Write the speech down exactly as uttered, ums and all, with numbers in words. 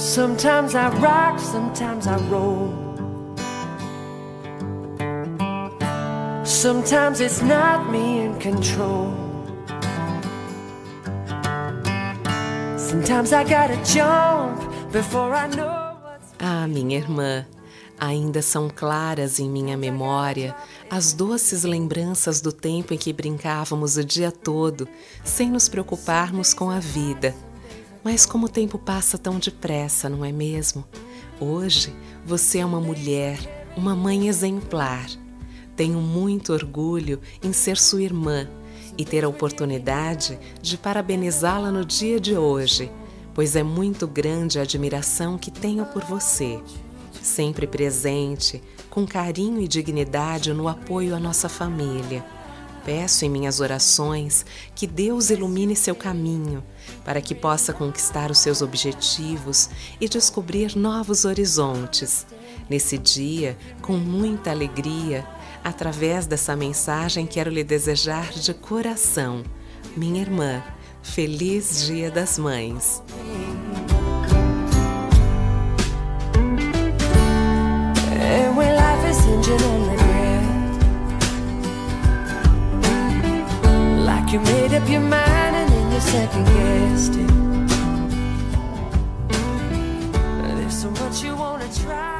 Sometimes I rock, sometimes I roll. Sometimes it's not me in control. Sometimes I gotta jump before I know what's... Ah, minha irmã, ainda são claras em minha memória as doces lembranças do tempo em que brincávamos o dia todo, sem nos preocuparmos com a vida. Mas como o tempo passa tão depressa, não é mesmo? Hoje, você é uma mulher, uma mãe exemplar. Tenho muito orgulho em ser sua irmã e ter a oportunidade de parabenizá-la no dia de hoje, pois é muito grande a admiração que tenho por você. Sempre presente, com carinho e dignidade no apoio à nossa família. Peço em minhas orações que Deus ilumine seu caminho, para que possa conquistar os seus objetivos e descobrir novos horizontes. Nesse dia, com muita alegria, através dessa mensagem quero lhe desejar de coração, minha irmã, feliz Dia das Mães. You made up your mind and then you second guessed it. There's so much you wanna try.